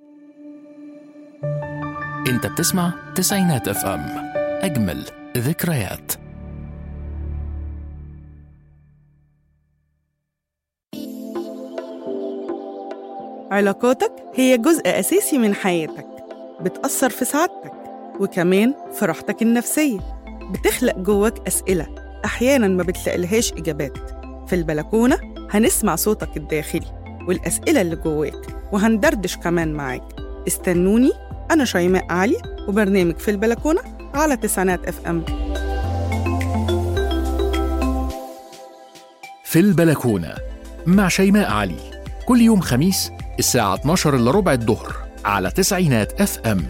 انت بتسمع تسعينات اف ام، اجمل ذكريات. علاقاتك هي جزء أساسي من حياتك، بتأثر في سعادتك وكمان في راحتك النفسية. بتخلق جواك أسئلة أحياناً ما بتلاقيلهاش إجابات. في البلكونة هنسمع صوتك الداخلي والأسئلة اللي جواك، وهندردش كمان معاك. استنوني، أنا شيماء علي، وبرنامج في البلكونة على تسعينات اف ام. في البلكونة مع شيماء علي، كل يوم خميس الساعة 12 إلا ربع الظهر على تسعينات اف ام.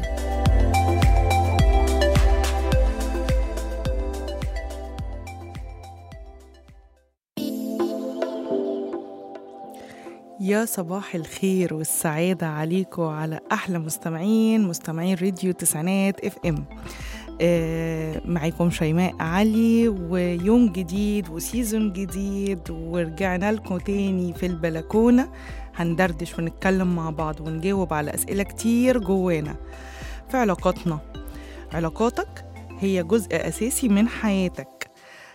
يا صباح الخير والسعادة عليكم، على أحلى مستمعين راديو تسعينات اف ام. معاكم شيماء علي، ويوم جديد وسيزون جديد، ورجعنا لكم تاني في البلكونة. هندردش ونتكلم مع بعض ونجاوب على أسئلة كتير جوانا في علاقاتنا. علاقاتك هي جزء أساسي من حياتك.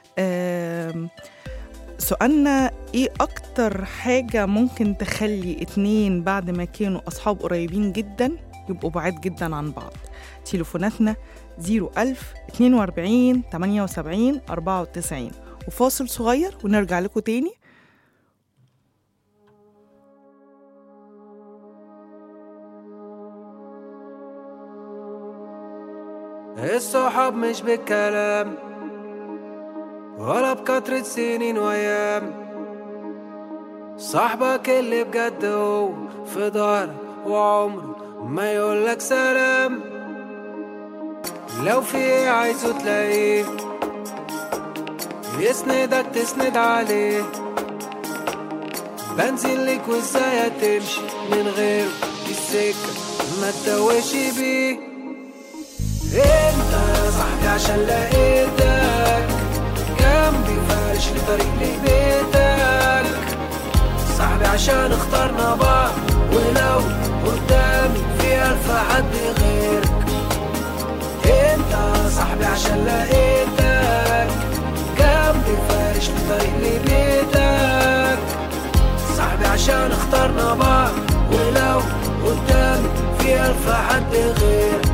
سؤالنا ايه اكتر حاجة ممكن تخلي اتنين بعد ما كانوا اصحاب قريبين جدا يبقوا بعاد جدا عن بعض؟ تليفوناتنا 01000 42 78 94، وفاصل صغير ونرجع لكم تاني. الصحاب مش بالكلام ولا بكترة سنين وأيام، صاحبك اللي بجد هو في ظهرك وعمره ما يقولك سلام. لو في ايه عايزه تلاقيه، يسندك تسند عليه، بنزل لك وازاي هتمشي من غيره في السكة ما تتوهش بيه. انت يا صاحبي عشان لقيتك جنبي فارش لطريق لبيتك، صاحبي عشان اخترنا بعض، ولو قدامي في ألف حد غيرك. انت صاحبي عشان لقيتك جنبي فارش لطريق لبيتك، صاحبي عشان اخترنا بعض، ولو قدامي في ألف حد غيرك.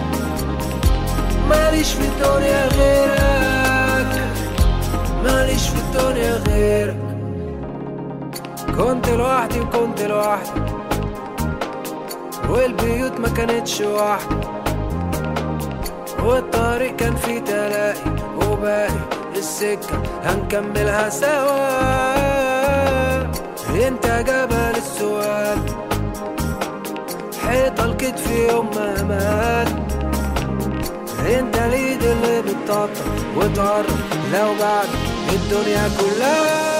ماليش في الدنيا غيرك، ماليش في الدنيا غيرك. كنت لوحدي وكنت لوحدي، والبيوت ما كانتش واحدة، والطريق كان فيه تلاقي، وباقي السكة هنكملها سوا. انت جبل السؤال، حيطة الكتف يوم ما مات، انت اليد اللي بتطبطب وتقرب لو بعد الدنيا كلها.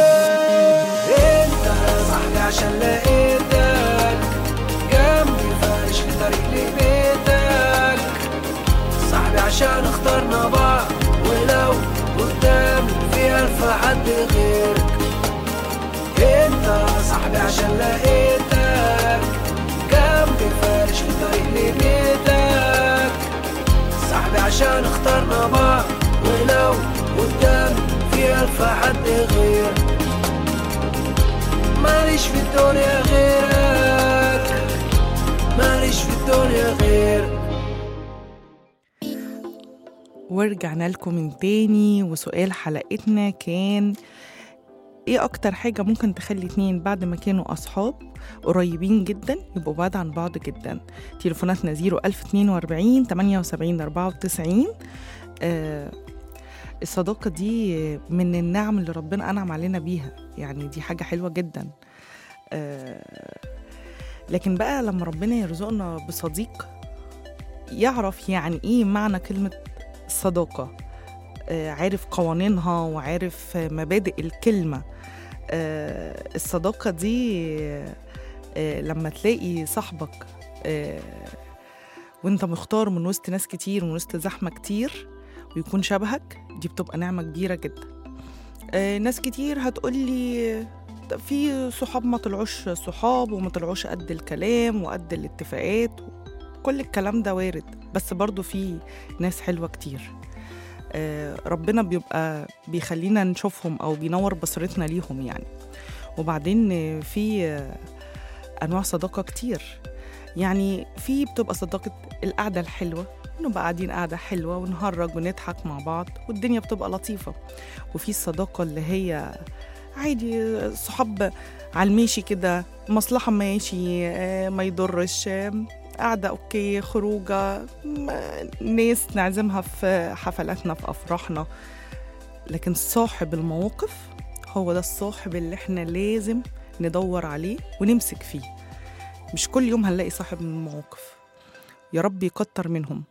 انت يا صاحبي عشان لقيتك جنبي فارش في طريق لبيتك، صاحبي عشان اخترنا بعض، ولو قدامي في ألف حد غيرك. انت يا صاحبي عشان لقيتك جنبي فارش في طريق لبيتك، صاحبي عشان اخترنا بعض، ولو قدامي في ألف حد غيرك. ماليش في الدنيا غيرك، ماليش في الدنيا غيرك. ورجعنا لكم من تاني، وسؤال حلقتنا كان ايه اكتر حاجة ممكن تخلي اتنين بعد ما كانوا اصحاب قريبين جدا يبقوا بعاد عن بعض جدا؟ تليفوناتنا 01042 78 94. الصداقة دي من النعم اللي ربنا أنعم علينا بيها، يعني دي حاجة حلوة جدا. لكن بقى لما ربنا يرزقنا بصديق يعرف يعني ايه معنى كلمة الصداقة، عارف قوانينها وعارف مبادئ الكلمة. الصداقة دي لما تلاقي صاحبك وانت مختار من وسط ناس كتير، من وسط زحمة كتير، ويكون شبهك، دي بتبقى نعمة كبيرة جدا. ناس كتير هتقولي في صحاب ما طلعوش صحاب وما طلعوش قد الكلام وقد الاتفاقات، كل الكلام ده وارد، بس برضو في ناس حلوة كتير. ربنا بيبقى بيخلينا نشوفهم أو بينور بصيرتنا ليهم يعني. وبعدين في أنواع صداقة كتير، يعني في بتبقى صداقة القعدة الحلوة، نبقى قاعدين قعدة حلوة ونهرج ونضحك مع بعض والدنيا بتبقى لطيفة. وفي الصداقة اللي هي عادي صحاب على الماشي كده، مصلحة ماشي، ما يضرش، قاعدة أوكي، خروجة، ناس نعزمها في حفلاتنا في أفراحنا. لكن صاحب المواقف هو ده الصاحب اللي احنا لازم ندور عليه ونمسك فيه. مش كل يوم هنلاقي صاحب من المواقف، يا رب يكتر منهم.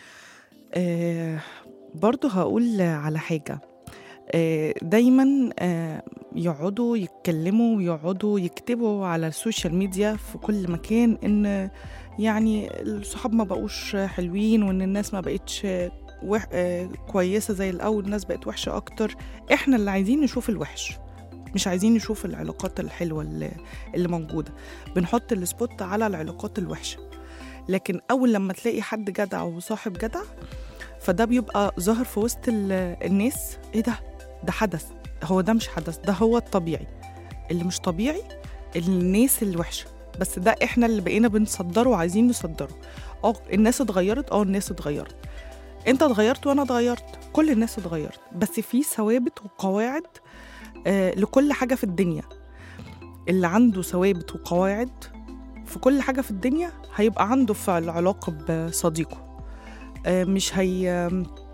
برضو هقول على حاجة، دايما يقعدوا يتكلموا ويقعدوا يكتبوا على السوشيال ميديا في كل مكان إن يعني الصحاب ما بقوش حلوين، وإن الناس ما بقتش كويسة زي الأول، الناس بقت وحشة أكتر. إحنا اللي عايزين نشوف الوحش، مش عايزين نشوف العلاقات الحلوة اللي موجودة. بنحط السبوت على العلاقات الوحشة، لكن أول لما تلاقي حد جدع وصاحب جدع، فده بيبقى ظاهر في وسط الناس. إيه ده حدث، هو ده مش حدث، ده هو الطبيعي. اللي مش طبيعي الناس الوحشة، بس ده إحنا اللي بقينا بنصدره وعايزين نصدره. الناس اتغيرت، الناس اتغيرت، انت اتغيرت وانا اتغيرت، كل الناس اتغيرت، بس في ثوابت وقواعد لكل حاجة في الدنيا. اللي عنده ثوابت وقواعد في كل حاجة في الدنيا هيبقى عنده في العلاقة بصديقه. مش هي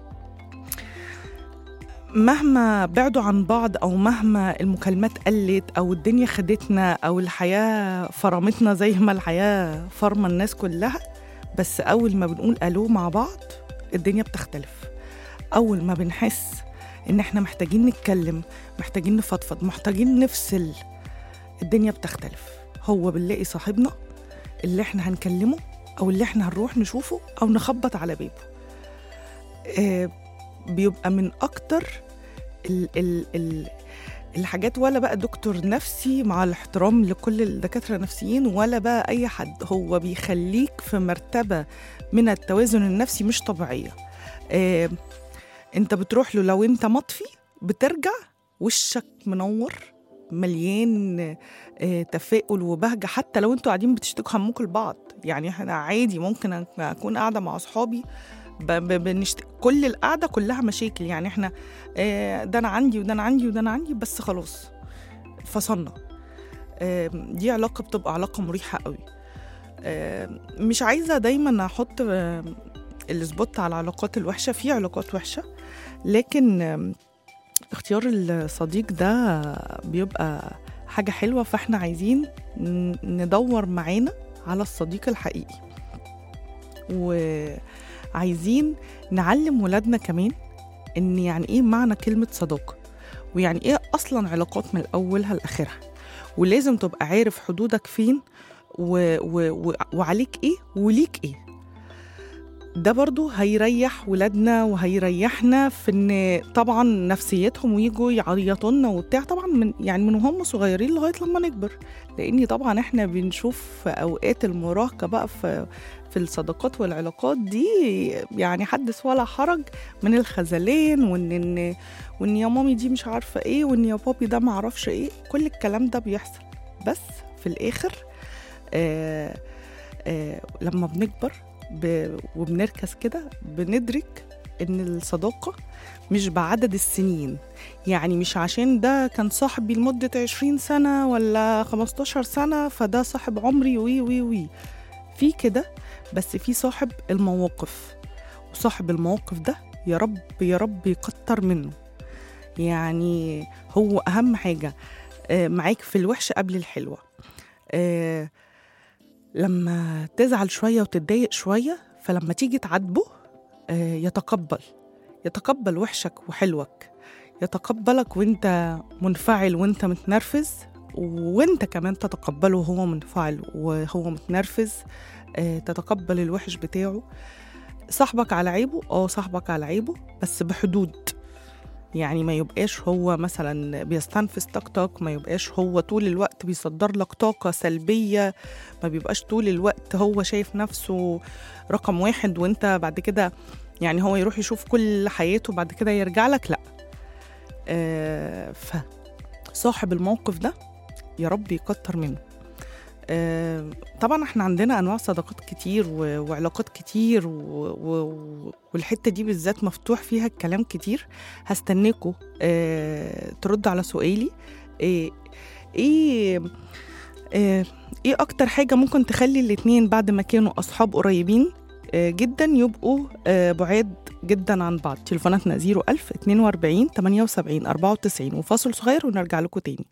مهما بعدوا عن بعض، أو مهما المكالمات قلت، أو الدنيا خدتنا، أو الحياة فرمتنا زي ما الحياة فرمة الناس كلها، بس أول ما بنقول ألو مع بعض الدنيا بتختلف. أول ما بنحس إن إحنا محتاجين نتكلم، محتاجين نفضفض، محتاجين نفصل، الدنيا بتختلف. هو بنلاقي صاحبنا اللي إحنا هنكلمه، أو اللي إحنا هنروح نشوفه أو نخبط على بيبه. بيبقى من أكتر الحاجات. ولا بقى دكتور نفسي، مع الاحترام لكل الدكاترة النفسيين، ولا بقى أي حد، هو بيخليك في مرتبة من التوازن النفسي مش طبيعية. انت بتروح له لو انت مطفي، بترجع وشك منور مليان تفاؤل وبهجة، حتى لو انتوا قاعدين بتشتكوا همكم لبعض. يعني احنا عادي ممكن اكون قاعدة مع اصحابي كل القعدة كلها مشاكل، يعني احنا ده انا عندي وده انا عندي وده انا عندي، بس خلاص فصلنا. دي علاقة بتبقى علاقة مريحة قوي. مش عايزة دايما احط السبوت على العلاقات الوحشة، في علاقات وحشة، لكن اختيار الصديق ده بيبقى حاجة حلوة. فاحنا عايزين ندور معانا على الصديق الحقيقي، وعايزين نعلم ولادنا كمان ان يعني ايه معنى كلمة صداقة، ويعني ايه اصلا علاقات من اولها لاخرها، ولازم تبقى عارف حدودك فين وعليك ايه وليك ايه. ده برضو هيريح ولادنا وهيريحنا في ان طبعا نفسيتهم ويجوا يعيطونا وبتاع، طبعا من وهم صغيرين لغايه لما نكبر. لاني طبعا احنا بنشوف في اوقات المراهقه بقى في الصداقات والعلاقات دي، يعني حدث ولا حرج من الخذلان، وان يا مامي دي مش عارفه ايه، وان يا بابي ده ما اعرفش ايه. كل الكلام ده بيحصل، بس في الاخر لما بنكبر وبنركز كده بندرك إن الصداقة مش بعدد السنين. يعني مش عشان ده كان صاحبي لمدة 20 سنة ولا 15 سنة فده صاحب عمري وي في كده. بس في صاحب المواقف، وصاحب المواقف ده يا رب يا رب يكتر منه. يعني هو أهم حاجة معاك في الوحشة قبل الحلوة. لما تزعل شوية وتتضايق شوية، فلما تيجي تعاتبه يتقبل وحشك وحلوك، يتقبلك وانت منفعل وانت متنرفز، وانت كمان تتقبله وهو منفعل وهو متنرفز. تتقبل الوحش بتاعه. صاحبك على عيبه، صاحبك على عيبه، بس بحدود. يعني ما يبقاش هو مثلا بيستنفذ طاقتك، ما يبقاش هو طول الوقت بيصدر لك طاقة سلبية، ما بيبقاش طول الوقت هو شايف نفسه رقم واحد وانت بعد كده يعني هو يروح يشوف كل حياته بعد كده يرجع لك. لا. فصاحب الموقف ده يا رب يكتر منه. طبعا احنا عندنا انواع صداقات كتير وعلاقات كتير والحته دي بالذات مفتوح فيها الكلام كتير. هستناكوا ترد على سؤالي. ايه اكتر حاجه ممكن تخلي الاتنين بعد ما كانوا اصحاب قريبين جدا يبقوا بعاد جدا عن بعض؟ تليفوناتنا 01000 42 78 94 وفاصل صغير ونرجع لكم تاني.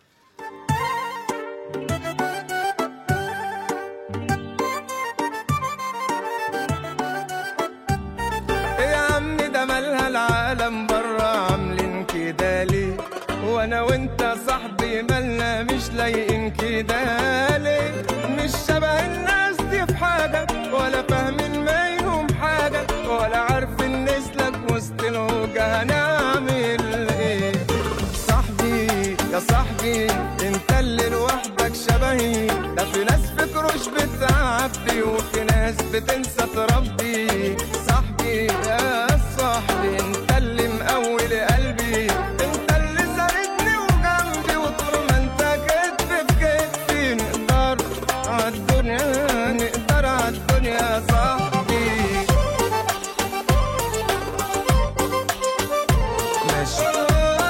العالم برا عاملين كده ليه، وانا وانت صاحبي مالنا مش لايقين كده ليه؟ مش شبه الناس دي في حاجة، ولا فاهمين منهم حاجة، ولا عارفين نسلك وسط الوجه هنعمل ايه. صاحبي يا صاحبي انت اللي لوحدك شبهي، ده في ناس فكروش بتعبي وفي ناس بتنسى تربي. صاحبي يا صاحبي انت اللي مقوي قلبي، انت اللي ساندني وجنبي، وطول ما انت كتف في كتفي نقدر عالدنيا، نقدر عالدنيا صاحبي. ماشي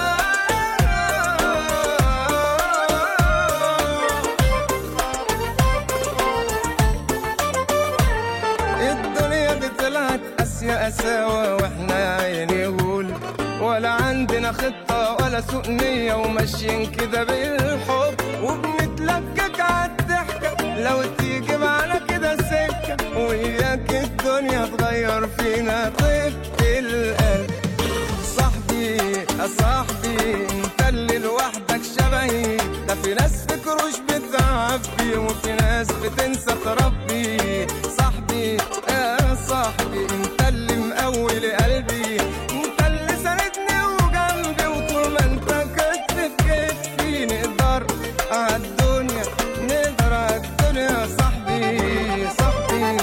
الدنيا دي طلعت قاسية قساوة واحنا عيني هول، ولا عندنا خطة ولا سوء نية وماشيين كده بالحب، وبنتلكك عالضحكة لو تيجي معانا كده سكة، وياك الدنيا تغير فينا طيب القلب. صاحبي يا صاحبي انت اللي لوحدك شبهي، ده في ناس فكروش بتعبي وفي ناس بتنسى تربي. صاحبي يا صاحبي انت اللي مقوي قلبي، انت اللي ساندني وجنبي، وطول ما انت كتف في كتفي نقدر عالدنيا، نقدر عالدنيا صاحبي صاحبي.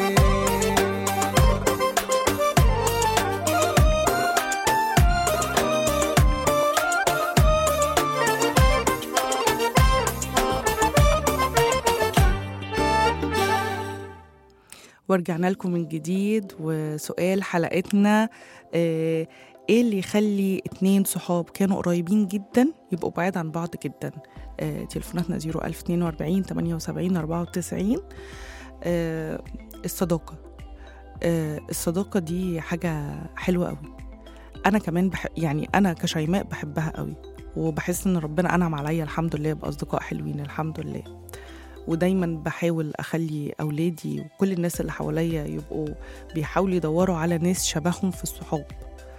ورجعنا لكم من جديد، وسؤال حلقتنا ايه اللي يخلي اتنين صحاب كانوا قريبين جدا يبقوا بعاد عن بعض جدا؟ تليفوناتنا 01000 42 78 94. الصداقة. الصداقة دي حاجة حلوة قوي. أنا كمان يعني أنا كشيماء بحبها قوي، وبحس إن ربنا أنعم عليا الحمد لله بأصدقاء حلوين الحمد لله. ودايما بحاول أخلي أولادي وكل الناس اللي حواليا يبقوا بيحاولوا يدوروا على ناس شبههم في الصحاب.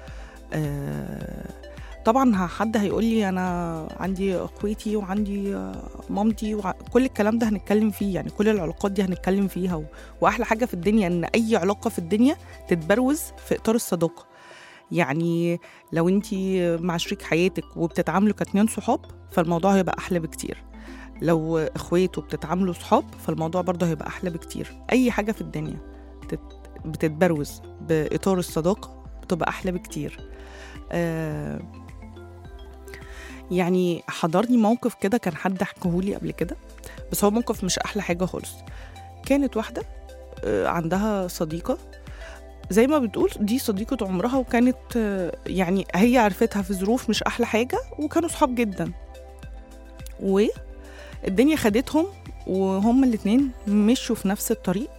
طبعا حد هيقول لي أنا عندي أخواتي وعندي مامتي كل الكلام ده هنتكلم فيه، يعني كل العلاقات دي هنتكلم فيها. وأحلى حاجة في الدنيا إن أي علاقة في الدنيا تتبروز في إطار الصداقة. يعني لو انتي مع شريك حياتك وبتتعاملوا كاتنين صحاب فالموضوع هيبقى أحلى بكتير. لو اخواته بتتعاملوا صحاب فالموضوع برضه هيبقى أحلى بكتير. أي حاجة في الدنيا بتتبروز بإطار الصداقة بتبقى أحلى بكتير. يعني حضرني موقف كده كان حد حكاهولي قبل كده، بس هو موقف مش أحلى حاجة خالص. كانت واحدة عندها صديقة زي ما بتقول دي صديقة عمرها، وكانت يعني هي عرفتها في ظروف مش أحلى حاجة وكانوا صحاب جدا، والدنيا خدتهم وهم الاتنين مشوا في نفس الطريق.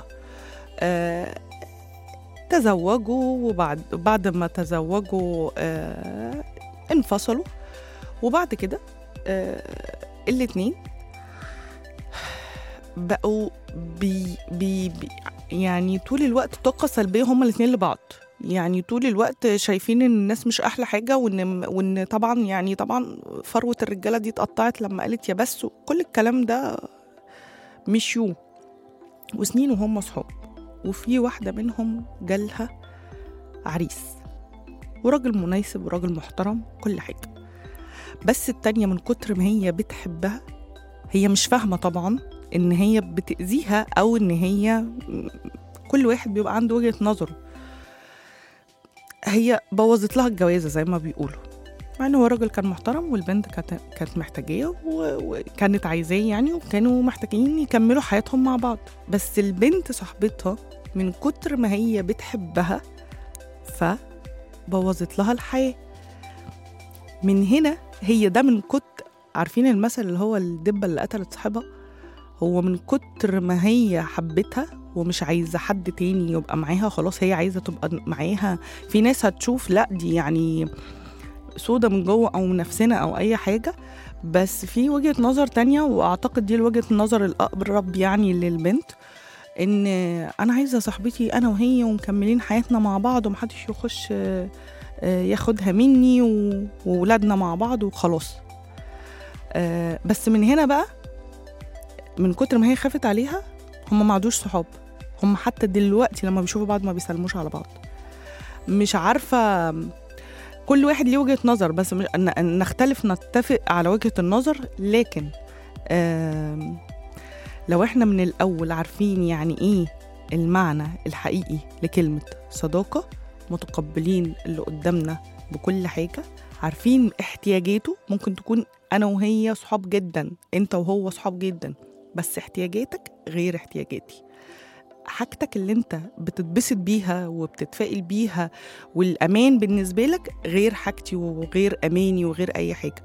تزوجوا، وبعد ما تزوجوا انفصلوا، وبعد كده الاتنين بقوا يعني طول الوقت طاقة سلبية هما الاتنين لبعض. يعني طول الوقت شايفين ان الناس مش احلى حاجة، وان طبعا يعني طبعا فروة الرجالة دي اتقطعت لما قالت يا بس، وكل الكلام ده مشيوا وسنين وهم صحاب. وفي واحدة منهم جالها عريس وراجل مناسب وراجل محترم كل حاجة. بس التانية من كتر ما هي بتحبها، هي مش فاهمة طبعا إن هي بتأذيها، أو إن هي كل واحد بيبقى عنده وجهة نظره. هي بوظت لها الجوازة زي ما بيقولوا، مع إنه هو راجل كان محترم والبنت كانت محتاجاه وكانت عايزاه يعني، وكانوا محتاجين يكملوا حياتهم مع بعض. بس البنت صاحبتها من كتر ما هي بتحبها فبوظت لها الحياة. من هنا هي ده من كتر، عارفين المثل اللي هو الدبة اللي قتلت صاحبها؟ هو من كتر ما هي حبتها ومش عايزة حد تاني يبقى معاها، خلاص هي عايزة تبقى معاها. في ناس هتشوف لا دي يعني سودة من جوه أو نفسنا أو أي حاجة، بس في وجهة نظر تانية، وأعتقد دي وجهة النظر الأقرب يعني للبنت، إن أنا عايزة صاحبتي أنا وهي ومكملين حياتنا مع بعض ومحدش يخش ياخدها مني وولادنا مع بعض وخلاص. بس من هنا بقى، من كتر ما هي خافت عليها، هم ما عادوش صحاب. هم حتى دلوقتي لما بيشوفوا بعض ما بيسلموش على بعض. مش عارفة، كل واحد ليه وجهة نظر، بس نختلف نتفق على وجهة النظر. لكن لو احنا من الأول عارفين يعني ايه المعنى الحقيقي لكلمة صداقة، متقبلين اللي قدامنا بكل حاجة، عارفين احتياجاته. ممكن تكون أنا وهي صحاب جدا، انت وهو صحاب جدا، بس احتياجاتك غير احتياجاتي. حاجتك اللي انت بتتبسط بيها وبتتفائل بيها والأمان بالنسبة لك غير حاجتي وغير أماني وغير أي حاجة.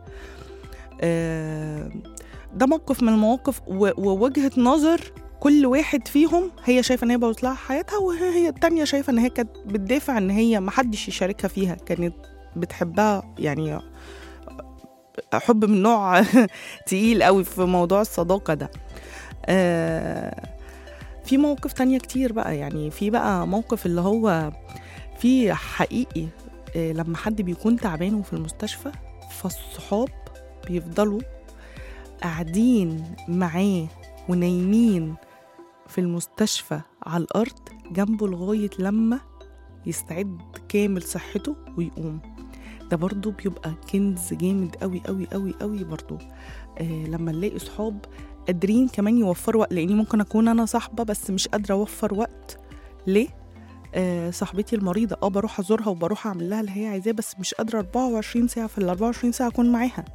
ده موقف من المواقف ووجهة نظر كل واحد فيهم. هي شايفة ان هي بوظت لها حياتها، وهي التانية شايفة ان هي كانت بتدافع ان هي محدش يشاركها فيها، كانت بتحبها يعني حب من نوع تقيل قوي في موضوع الصداقة ده. في موقف تانية كتير بقى، يعني في بقى موقف اللي هو في حقيقي لما حد بيكون تعبان وفي المستشفى، فالصحاب بيفضلوا قاعدين معاه ونايمين في المستشفى على الأرض جنبه لغاية لما يستعد كامل صحته ويقوم. ده برضو بيبقى كنز جامد قوي قوي قوي قوي برضو. لما نلاقي صحاب قادرين كمان يوفروا وقت، لأني ممكن أكون أنا صاحبة بس مش قادرة أوفر وقت. ليه؟ صاحبتي المريضة بروح أزورها وبروح أعمل لها اللي هي عايزاه، بس مش قادرة 24 ساعة في ال 24 ساعة أكون معاها.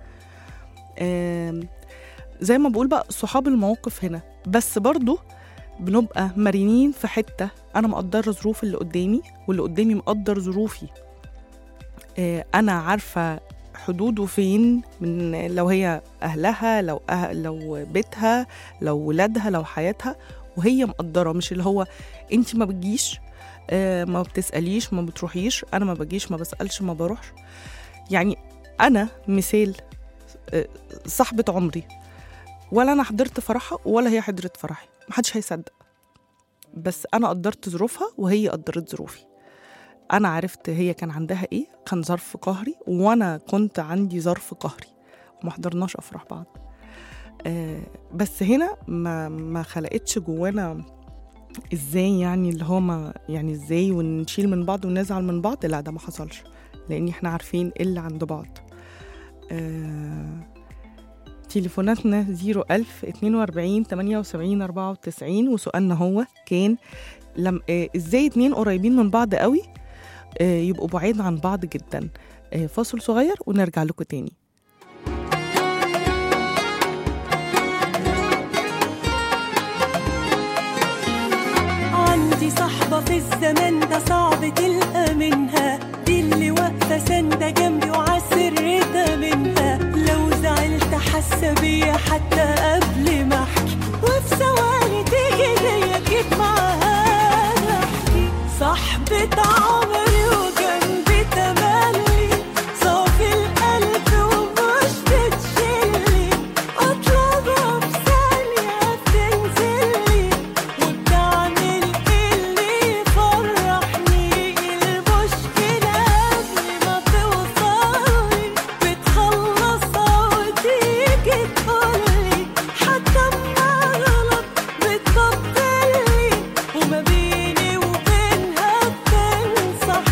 زي ما بقول بقى صحاب المواقف هنا، بس برضو بنبقى مرنين في حتة. أنا مقدرة ظروف اللي قدامي واللي قدامي مقدر ظروفي. أنا عارفة حدوده فين، من لو هي أهلها، لو بيتها، لو ولادها، لو حياتها، وهي مقدرة. مش اللي هو أنت ما بتجيش، ما بتسأليش، ما بتروحيش. أنا ما بجيش، ما بسألش، ما بروحش. يعني أنا مثال صاحبة عمري، ولا أنا حضرت فرحها ولا هي حضرت فرحي، محدش هيصدق. بس أنا قدرت ظروفها وهي قدرت ظروفي. أنا عرفت هي كان عندها إيه، كان ظرف قهري، وأنا كنت عندي ظرف قهري، وما حضرناش أفرح بعض. بس هنا ما خلقتش جوانا إزاي يعني اللي هو ما يعني إزاي ونشيل من بعض ونزعل من بعض. لا، ده ما حصلش، لأن إحنا عارفين إيه اللي عند بعض. تليفوناتنا 01000 42 78 94، وسؤالنا هو كان إزاي 2 قريبين من بعض قوي يبقوا بعيد عن بعض جدا. فاصل صغير ونرجع لكم تاني. عندي صاحبة في الزمان ده صعب تلقى منها، دي اللي واقفة سندة جنبي وعسرتها منها. لو زعلت حاسة بيا حتى قبل ما احكي، وفي ثواني تيجي ليا جيت معاها احكي. صاحبة عمري وجنبي تملي، صافي القلب ومش بتشيلي، اطلبها في ثانية بتنزلي، وبتعمل اللي يفرحني. المشكلة قبل ما توصلي بتخلصها وتيجي تقولي، حتى اما غلط بتبطلي، وما بيني وبينها بتنصح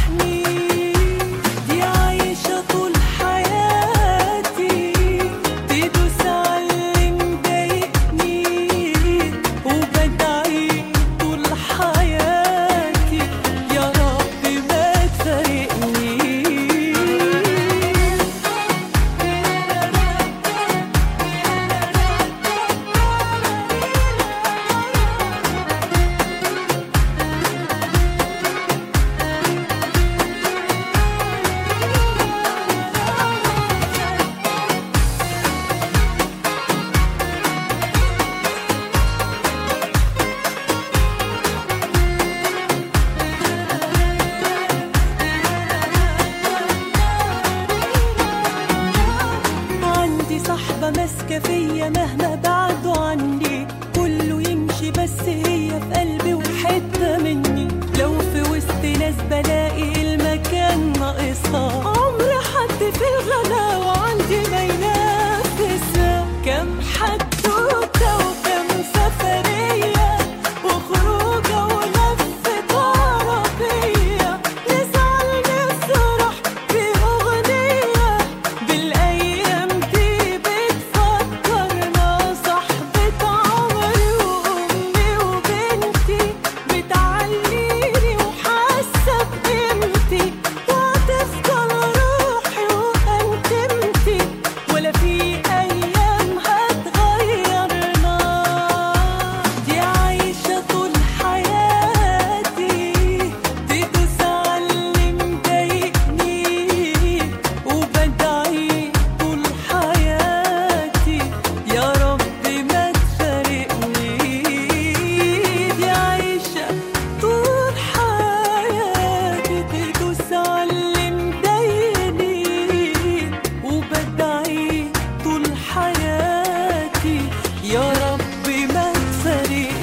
مهما بعدوا عني كله يمشي بس هي في قلبي وحتة مني. لو في وسط ناس بلاقي المكان ناقصها عمر حد في الغلا وعندي ما ينافسها. كم حدوتة وكم سفرية وخروجة ولفة عربية نزعل نفرح في أغنية بالأيام دي بتفكرنا صاحبة عمري وأمي وبنتي بتعليني وحاسة بقيمتي وهتفضل روحي وأنتمتي ولا في أيام هتغيرنا. دي عايشة طول حياتي تدوس على اللي مضايقني وبدعي طول حياتي يا رب ما تفارقني. دي عايشة طول حياتي تدوس على اللي مضايقني وبدعي طول حياتي يا رب ما تفارقني.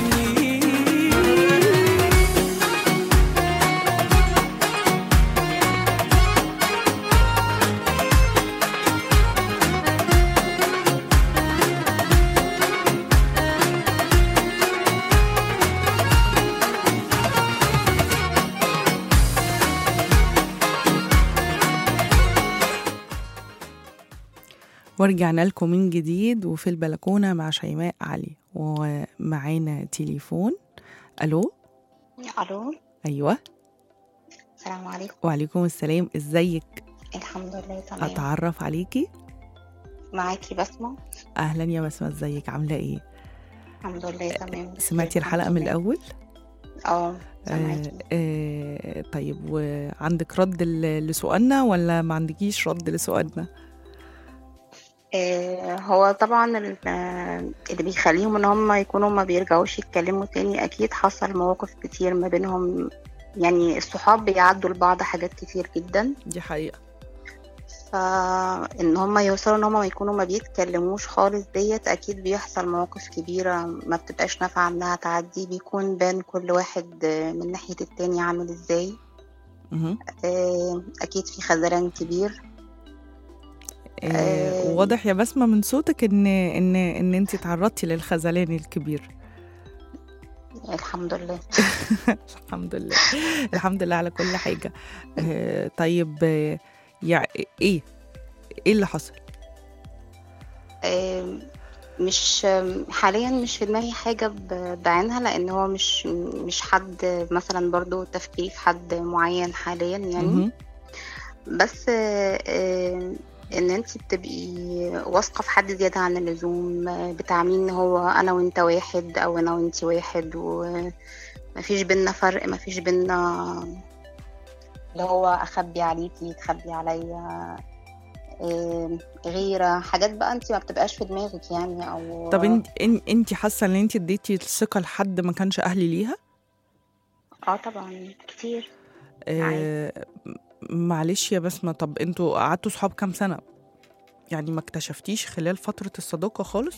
ورجعنا لكم من جديد وفي البلكونة مع شيماء علي ومعانا تليفون. ألو. الو، أيوة. السلام عليكم. وعليكم السلام، إزيك؟ الحمد لله تمام. أتعرف عليكي؟ معاكي بسمة. أهلا يا بسمة، إزيك؟ عاملة إيه؟ الحمد لله تمام. سمعتي الحلقة من الأول؟ سمعتي. طيب، وعندك رد لسؤالنا ولا ما عندكيش رد لسؤالنا؟ هو طبعا اللي بيخليهم ان هم يكونوا ما بيرجعوش يتكلموا تاني اكيد حصل مواقف كتير ما بينهم، يعني الصحاب بيعدوا لبعض حاجات كتير جدا، دي حقيقة. فان هم يوصلوا ان هم ما يكونوا ما بيتكلموش خالص ديت اكيد بيحصل مواقف كبيرة ما بتبقاش نافعة انها تعدي، بيكون بان كل واحد من ناحية التاني عامل ازاي. اكيد في خذلان كبير. واضح يا بسمة من صوتك ان انت تعرضتي للخذلان الكبير. الحمد لله. الحمد لله، الحمد لله على كل حاجة. طيب، يعني ايه اللي حصل؟ مش حاليا مش في دماغي حاجة بعينها، لان هو مش حد مثلا برضو تفكيري في حد معين حاليا يعني. بس ان انت بتبقي واثقه في حد زياده عن اللزوم، بتعاملين ان هو انا وانت واحد او انا وانت واحد ومفيش بينا فرق، مفيش بينا اللي هو اخبي عليكي تخبي عليا غيره حاجات بقى انت ما بتبقاش في دماغك يعني. او طب انت حاسه ان انت اديتي الثقه لحد ما كانش اهلي ليها؟ طبعا كتير. معلش يا بسمة، طب انتوا قعدتوا صحاب كام سنة؟ يعني ما اكتشفتيش خلال فترة الصداقة خالص؟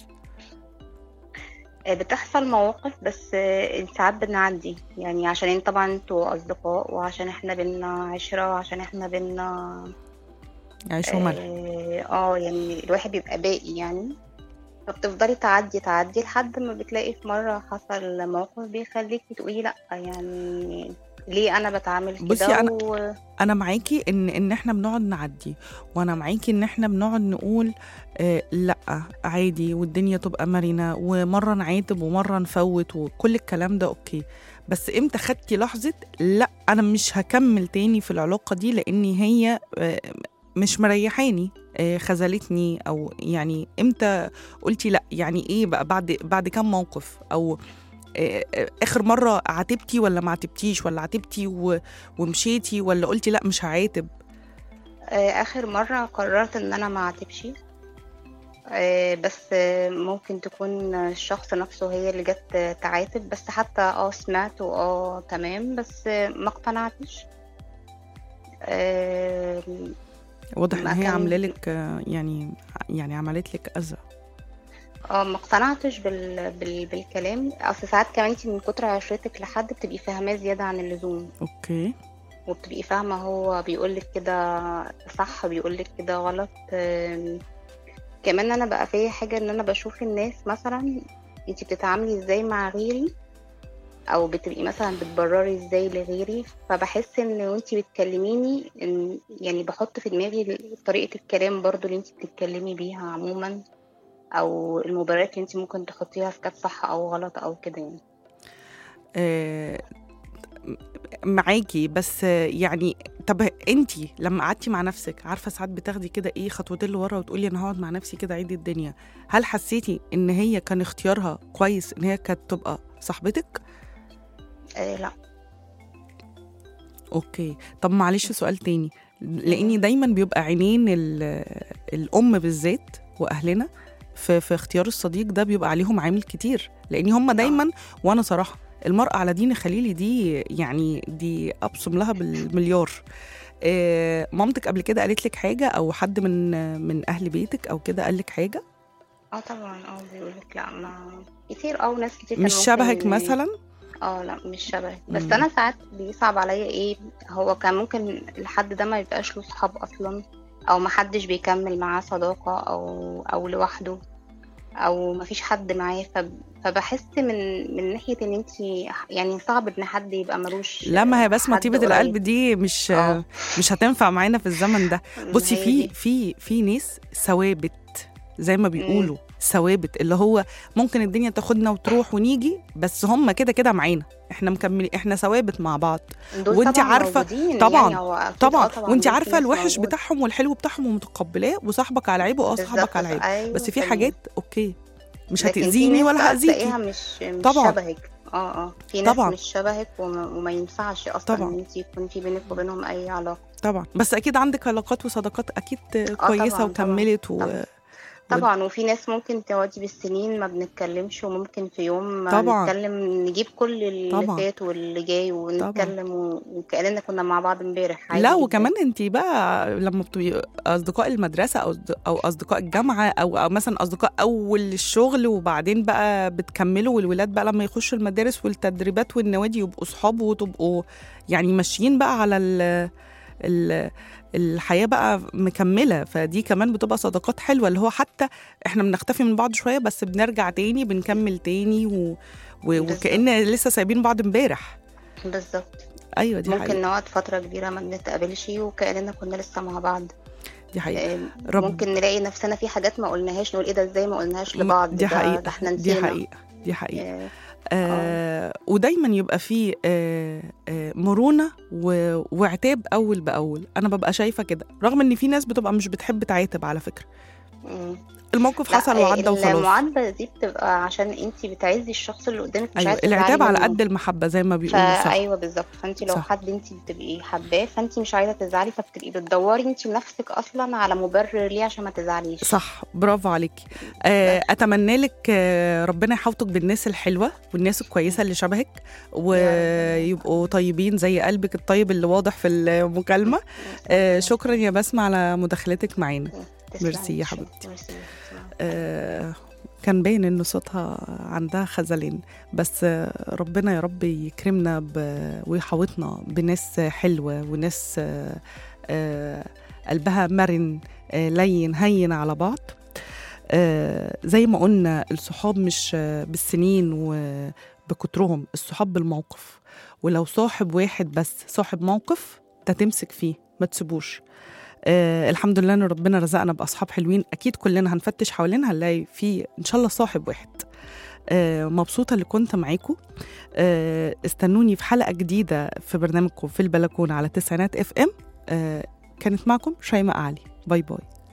بتحصل مواقف بس ساعات بنعدي يعني، عشان طبعا انتوا اصدقاء وعشان احنا بينا عشرة وعشان احنا بينا عيش وملح. يعني الواحد بيبقى باقي يعني، فبتفضلي تعدي لحد ما بتلاقي في مرة حصل موقف بيخليكي تقولي لأ، يعني ليه أنا بتعامل كده. بصي، أنا معاكي إن إحنا بنقعد نعدي، وأنا معاكي إن إحنا بنقعد نقول لأ عادي والدنيا تبقى مرنة، ومرة نعاتب ومرة نفوت وكل الكلام ده أوكي. بس إمتى خدتي لحظة لأ أنا مش هكمل تاني في العلاقة دي لأني هي مش مريحاني، خذلتني؟ أو يعني إمتى قلتي لأ؟ يعني إيه بقى بعد كام موقف؟ أو آخر مرة عاتبتي ولا ما عاتبتيش، ولا عاتبتي ومشيتي، ولا قلتي لأ مش هعاتب؟ آخر مرة قررت إن أنا ما عاتبش، بس ممكن تكون الشخص نفسه هي اللي جت تعاتب، بس حتى سمعت تمام بس ما اقتنعتش. واضح ان هي عامله لك يعني عملت لك اذى. ما اقتنعتش بالكلام. اصل ساعات كمان انت من كتر عشرتك لحد بتبقي فاهماه زياده عن اللزوم، اوكي. وبتبقي فاهمه هو بيقولك كده صح بيقولك كده غلط. كمان انا بقى فيا حاجه ان انا بشوف الناس مثلا انت بتتعاملي ازاي مع غيري، او بتبقي مثلا بتبرري ازاي لغيري، فبحس ان وانتي بتكلميني إن يعني بحط في دماغي طريقة الكلام برضو اللي انتي بتتكلمي بيها عموما، او المبررات اللي انتي ممكن تحطيها في كانت صح او غلط او كده يعني. آه، معاكي، بس يعني طب انتي لما قعدتي مع نفسك عارفه ساعات بتاخدي كده ايه خطوتين لورا وتقولي انا هقعد مع نفسي كده عيد الدنيا، هل حسيتي ان هي كان اختيارها كويس ان هي كانت تبقى صاحبتك؟ لا. اوكي. طب معلش سؤال تاني، لاني دايما بيبقى عينين الام بالذات واهلنا في اختيار الصديق ده بيبقى عليهم عامل كتير، لان هم دايما، وانا صراحه المرأة على دين خليلي دي يعني دي ابصم لها بالمليار. مامتك قبل كده قالت لك حاجه، او حد من اهل بيتك او كده قال لك حاجه؟ طبعا بيقولك لا، ما كتير ناس كتير مش شبهك مثلا؟ لا مش شبهك، بس انا ساعات بيصعب عليا ايه، هو كان ممكن الحد ده ما يبقاش له صحاب اصلا، او ما حدش بيكمل معاه صداقة او لوحده، او ما فيش حد معاه، فبحس من ناحية ان انت يعني صعب ان حد يبقى ملوش. لا، ما هي بسمة طيبة القلب دي مش هتنفع معانا في الزمن ده. بصي في ناس ثوابت زي ما بيقولوا، ثوابت اللي هو ممكن الدنيا تاخدنا وتروح ونيجي، بس هم كده معانا، احنا مكملين، احنا ثوابت مع بعض. وانت عارفه طبعا يعني طبعا وانت عارفه الوحش بتاعهم والحلو بتاعهم ومتقبلاه، وصاحبك على عيبه صاحبك على عيبه. أيوة، بس في حاجات اوكي مش هتأذيني ولا هأذيكي. مش طبعا شبهك. في ناس طبعا مش شبهك وما ينفعش اصلا ان انت يكون في بينك وبينهم اي علاقه. طبعا، بس اكيد عندك علاقات وصداقات اكيد كويسه طبعًا وكملت طبعا وفي ناس ممكن تقعدي بالسنين ما بنتكلمش، وممكن في يوم طبعًا نتكلم نجيب كل اللي فات واللي جاي ونتكلم وكأننا كنا مع بعض امبارح. لا وكمان انت بقى لما بتبقي اصدقاء المدرسه او اصدقاء الجامعه او مثلا اصدقاء اول الشغل، وبعدين بقى بتكملوا، والولاد بقى لما يخشوا المدارس والتدريبات والنوادي يبقوا صحاب، وتبقوا يعني ماشيين بقى على الحياة بقى مكملة. فدي كمان بتبقى صداقات حلوة، اللي هو حتى احنا بنختفي من بعض شوية بس بنرجع تاني بنكمل تاني وكأن لسه سايبين بعض امبارح. بالظبط. ايوه دي ممكن حقيقة. نقعد فترة كبيرة ما بنتقابلش وكأننا كنا لسه مع بعض. دي حقيقة. ممكن نلاقي نفسنا في حاجات ما قلناهاش، نقول ايه ده ازاي ما قلناهاش لبعض. دي حقيقة. ده احنا نسينا. دي حقيقة. ودايما يبقى فيه مرونة وعتاب أول بأول. أنا ببقى شايفة كده، رغم إن في ناس بتبقى مش بتحب تعاتب على فكرة. الموقف حصل وعدى وخلاص. المعاتبة دي بتبقى عشان انتي بتعزي الشخص اللي قدامك، مش أيوة. العتاب على قد المحبة زي ما بيقولوا. صح. ايوه بالظبط. فانتي لو حد انتي بتبقي حباه فانتي مش عايزة تزعلي، فبتبقي بتدوري انتي بنفسك اصلا على مبرر ليه عشان ما تزعليش. صح، برافو عليكي. اتمنى لك ربنا يحوطك بالناس الحلوة والناس الكويسة اللي شبهك، ويبقوا طيبين زي قلبك الطيب اللي واضح في المكالمة. شكرا يا بسمة على مداخلتك معانا. ميرسي يا حبيبتي. كان باين ان صوتها عندها خزلان، بس ربنا يا رب يكرمنا ويحوطنا بناس حلوة وناس قلبها مرن لين هين على بعض. زي ما قلنا الصحاب مش بالسنين وبكترهم، الصحاب بالموقف. ولو صاحب واحد بس صاحب موقف ده تمسك فيه ما تسيبوش. الحمد لله ان ربنا رزقنا باصحاب حلوين، اكيد كلنا هنفتش حوالينا هنلاقي في ان شاء الله صاحب واحد. مبسوطه اللي كنت معاكم. استنوني في حلقه جديده في برنامجكم في البلكونه على 90 FM. كانت معكم شيماء علي. باي باي.